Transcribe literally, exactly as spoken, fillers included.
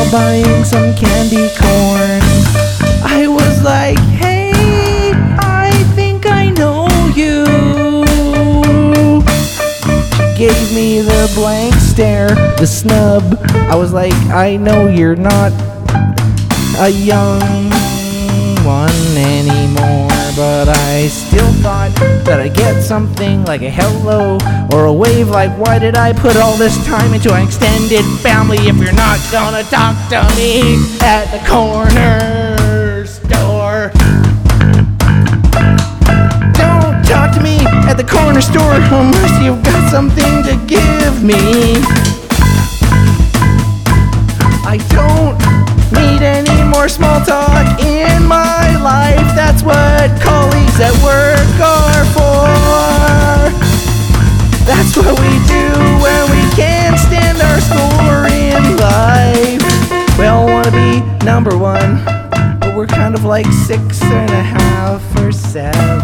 buying some candy corn. I was like, hey, I think I know you. She gave me the blank stare, the snub. I was like, I know you're not a young one anymore, but I still thought that I'd get something like a hello or a wave. Like, why did I put all this time into an extended family if you're not gonna talk to me at the corner store? Don't talk to me at the corner store unless you've got something to give me. I don't need any more small talk in my life. That's what colleagues at work are for. That's what we do when we can't stand our score in life. We all want to be number one, but we're kind of like six and a half or seven.